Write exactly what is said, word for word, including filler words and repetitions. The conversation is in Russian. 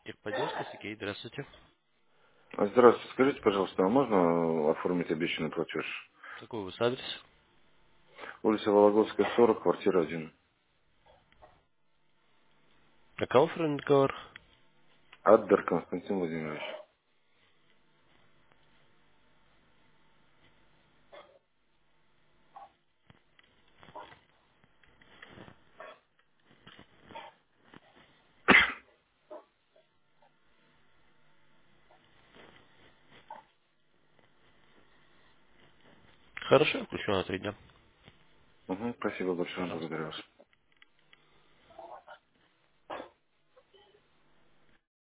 Техподдержка, Сергей, здравствуйте. Здравствуйте, скажите, пожалуйста, а можно оформить обещанный платеж? Какой у вас адрес? Улица Вологодская, сорок, квартира один. Аккаунт френд договор. Аддер Константин Владимирович. Хорошо, включу на три дня. Угу, спасибо большое, Пожалуйста. благодарю вас.